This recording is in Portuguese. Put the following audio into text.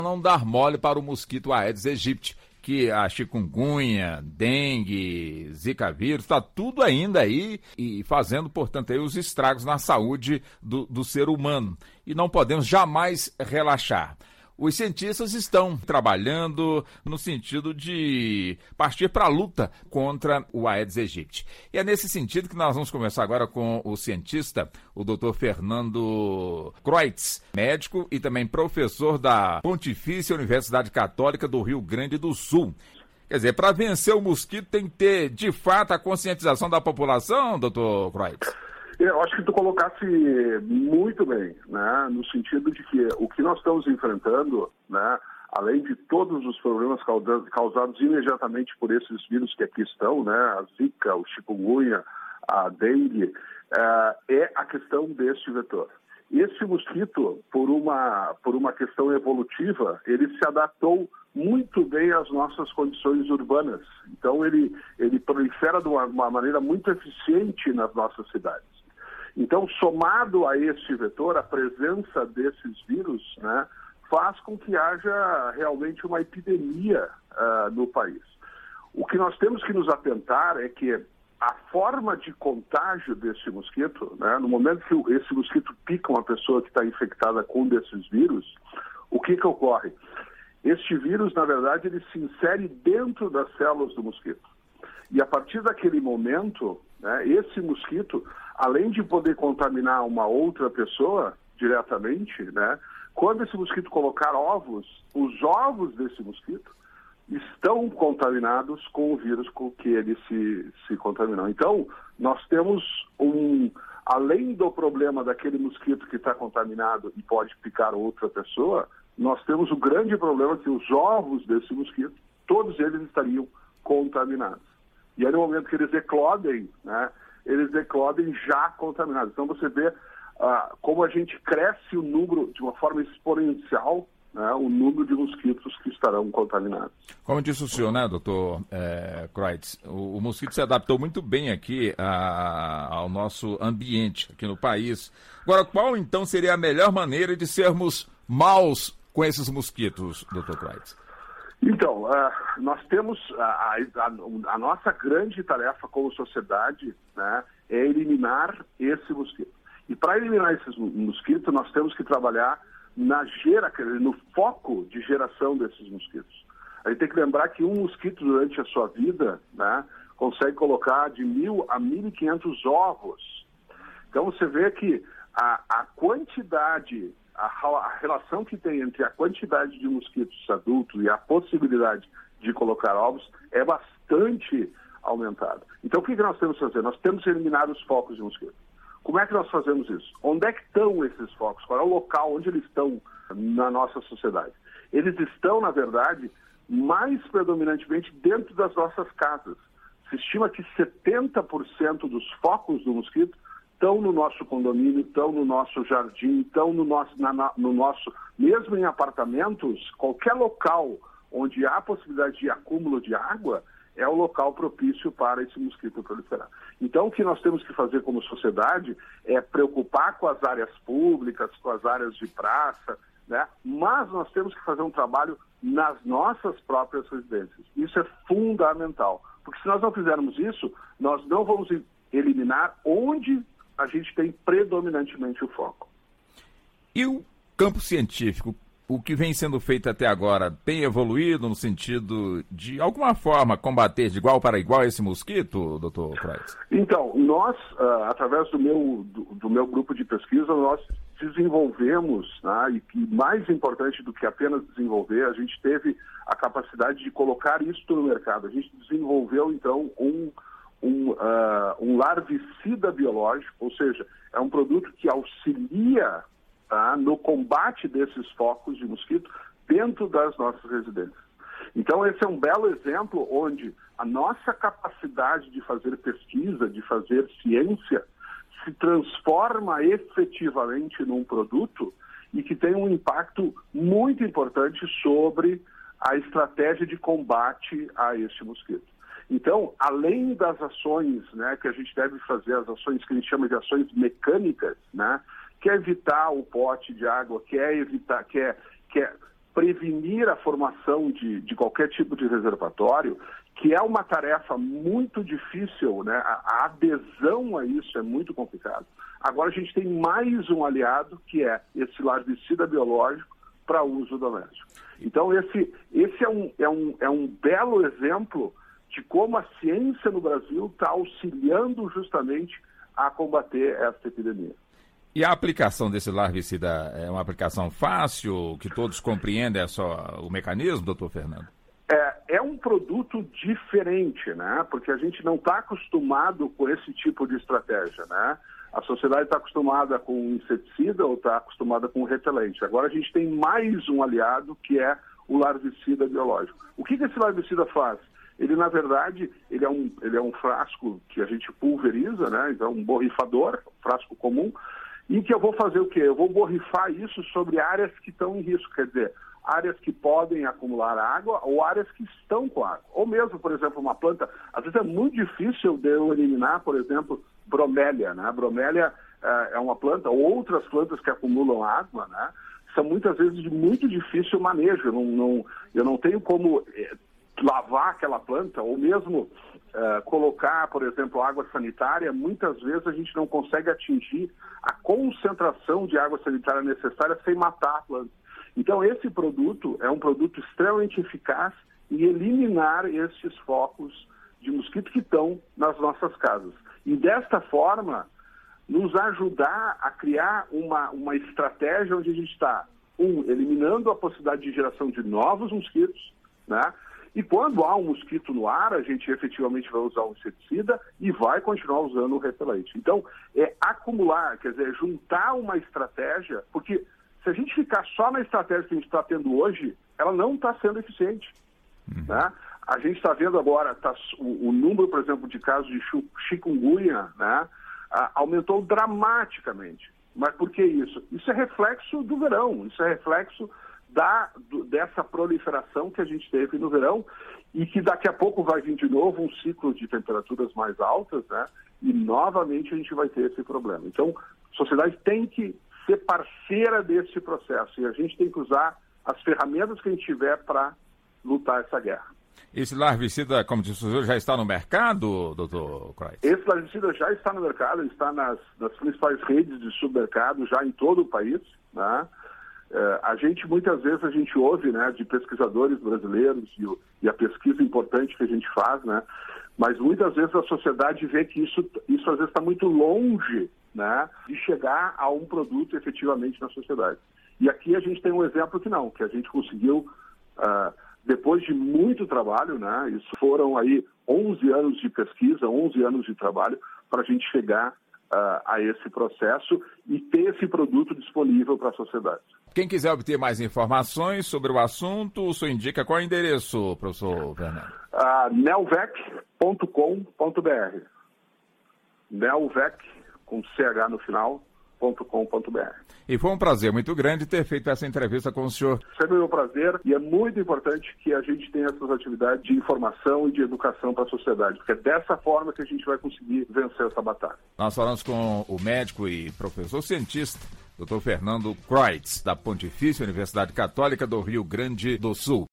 Não dar mole para o mosquito Aedes aegypti, que a chikungunya, dengue, zika vírus, está tudo ainda aí e fazendo, portanto, aí os estragos na saúde do ser humano. E não podemos jamais relaxar. Os cientistas estão trabalhando no sentido de partir para a luta contra o Aedes aegypti. E é nesse sentido que nós vamos conversar agora com o cientista, o Dr. Fernando Kreutz, médico e também professor da Pontifícia Universidade Católica do Rio Grande do Sul. Quer dizer, para vencer o mosquito tem que ter, de fato, a conscientização da população, Dr. Kreutz? Eu acho que tu colocasse muito bem, né, no sentido de que o que nós estamos enfrentando, né, além de todos os problemas causados imediatamente por esses vírus que aqui estão, né, a zika, o chikungunya, a dengue, é a questão deste vetor. Esse mosquito, por uma questão evolutiva, ele se adaptou muito bem às nossas condições urbanas. Então, ele prolifera de uma maneira muito eficiente nas nossas cidades. Então, somado a este vetor, a presença desses vírus, né, faz com que haja realmente uma epidemia no país. O que nós temos que nos atentar é que a forma de contágio desse mosquito, né, no momento que esse mosquito pica uma pessoa que está infectada com um desses vírus, o que ocorre? Este vírus, na verdade, ele se insere dentro das células do mosquito. E a partir daquele momento, né, esse mosquito, além de poder contaminar uma outra pessoa diretamente, né, quando esse mosquito colocar ovos, os ovos desse mosquito estão contaminados com o vírus com que ele se contaminou. Então, nós temos além do problema daquele mosquito que está contaminado e pode picar outra pessoa, nós temos o grande problema que os ovos desse mosquito, todos eles estariam contaminados. E aí, no momento que eles eclodem, né, eles eclodem já contaminados. Então, você vê como a gente cresce o número de uma forma exponencial, né, o número de mosquitos que estarão contaminados. Como disse o senhor, né, doutor Kreutz, o mosquito se adaptou muito bem aqui ao nosso ambiente, aqui no país. Agora, qual então seria a melhor maneira de sermos maus com esses mosquitos, doutor Kreutz? Então, nós temos a nossa grande tarefa como sociedade, né, é eliminar esse mosquito. E para eliminar esses mosquitos, nós temos que trabalhar no foco de geração desses mosquitos. A gente tem que lembrar que um mosquito durante a sua vida, né, consegue colocar de 1.000 a 1.500 ovos. Então você vê que a quantidade, a relação que tem entre a quantidade de mosquitos adultos e a possibilidade de colocar ovos é bastante aumentada. Então o que nós temos que fazer? Nós temos que eliminar os focos de mosquito. Como é que nós fazemos isso? Onde é que estão esses focos? Qual é o local onde eles estão na nossa sociedade? Eles estão, na verdade, mais predominantemente dentro das nossas casas. Se estima que 70% dos focos do mosquito estão no nosso condomínio, estão no nosso jardim, estão no nosso, mesmo em apartamentos, qualquer local onde há possibilidade de acúmulo de água, é o local propício para esse mosquito proliferar. Então, o que nós temos que fazer como sociedade é preocupar com as áreas públicas, com as áreas de praça, né? Mas nós temos que fazer um trabalho nas nossas próprias residências. Isso é fundamental, porque se nós não fizermos isso, nós não vamos eliminar onde a gente tem predominantemente o foco. E o campo científico? O que vem sendo feito até agora tem evoluído no sentido de, alguma forma, combater de igual para igual esse mosquito, doutor Kreutz? Então, nós, através do meu grupo de pesquisa, nós desenvolvemos, né, e mais importante do que apenas desenvolver, a gente teve a capacidade de colocar isso no mercado. A gente desenvolveu, então, um larvicida biológico, ou seja, é um produto que auxilia no combate desses focos de mosquito dentro das nossas residências. Então, esse é um belo exemplo onde a nossa capacidade de fazer pesquisa, de fazer ciência, se transforma efetivamente num produto e que tem um impacto muito importante sobre a estratégia de combate a este mosquito. Então, além das ações, né, que a gente deve fazer, as ações que a gente chama de ações mecânicas, né, que é evitar o pote de água, que é prevenir a formação de qualquer tipo de reservatório, que é uma tarefa muito difícil, né? A adesão a isso é muito complicado. Agora a gente tem mais um aliado, que é esse larvicida biológico para uso doméstico. Então esse é um belo exemplo de como a ciência no Brasil está auxiliando justamente a combater essa epidemia. E a aplicação desse larvicida é uma aplicação fácil, que todos compreendem só o mecanismo, doutor Fernando? É um produto diferente, né? Porque a gente não está acostumado com esse tipo de estratégia, né? A sociedade está acostumada com inseticida ou está acostumada com repelente. Agora a gente tem mais um aliado, que é o larvicida biológico. O que esse larvicida faz? Ele, na verdade, ele é um frasco que a gente pulveriza, né? Então, um borrifador, frasco comum, e que eu vou fazer o quê? Eu vou borrifar isso sobre áreas que estão em risco, quer dizer, áreas que podem acumular água ou áreas que estão com água. Ou mesmo, por exemplo, uma planta, às vezes é muito difícil de eu eliminar, por exemplo, bromélia, né? Bromélia é uma planta, ou outras plantas que acumulam água, né? São muitas vezes de muito difícil manejo. Eu não tenho como lavar aquela planta, ou mesmo colocar, por exemplo, água sanitária. Muitas vezes a gente não consegue atingir a concentração de água sanitária necessária sem matar a planta. Então, esse produto é um produto extremamente eficaz em eliminar esses focos de mosquito que estão nas nossas casas. E, desta forma, nos ajudar a criar uma estratégia onde a gente está, eliminando a possibilidade de geração de novos mosquitos, né? E quando há um mosquito no ar, a gente efetivamente vai usar um inseticida e vai continuar usando o repelente. Então, é acumular, quer dizer, juntar uma estratégia, porque se a gente ficar só na estratégia que a gente está tendo hoje, ela não está sendo eficiente. Né? A gente está vendo agora, o número, por exemplo, de casos de chikungunya, né, aumentou dramaticamente. Mas por que isso? Isso é reflexo do verão, isso é reflexo dessa proliferação que a gente teve no verão e que daqui a pouco vai vir de novo um ciclo de temperaturas mais altas, né? E novamente a gente vai ter esse problema. Então, a sociedade tem que ser parceira desse processo e a gente tem que usar as ferramentas que a gente tiver para lutar essa guerra. Esse larvicida, como disse o senhor, já está no mercado, doutor Kreutz? Esse larvicida já está no mercado, ele está nas principais redes de supermercado já em todo o país, né? Muitas vezes a gente ouve, né, de pesquisadores brasileiros e a pesquisa importante que a gente faz, né, mas muitas vezes a sociedade vê que isso às vezes está muito longe, né, de chegar a um produto efetivamente na sociedade. E aqui a gente tem um exemplo que a gente conseguiu, depois de muito trabalho, né, isso foram aí 11 anos de pesquisa, 11 anos de trabalho para a gente chegar a esse processo e ter esse produto disponível para a sociedade. Quem quiser obter mais informações sobre o assunto, o senhor indica qual é o endereço, professor Fernando? Nelvec.com.br. Nelvec, com CH no final, .com.br. E foi um prazer muito grande ter feito essa entrevista com o senhor. Sempre é um prazer e é muito importante que a gente tenha essas atividades de informação e de educação para a sociedade, porque é dessa forma que a gente vai conseguir vencer essa batalha. Nós falamos com o médico e professor cientista, Dr. Fernando Kreutz, da Pontifícia Universidade Católica do Rio Grande do Sul.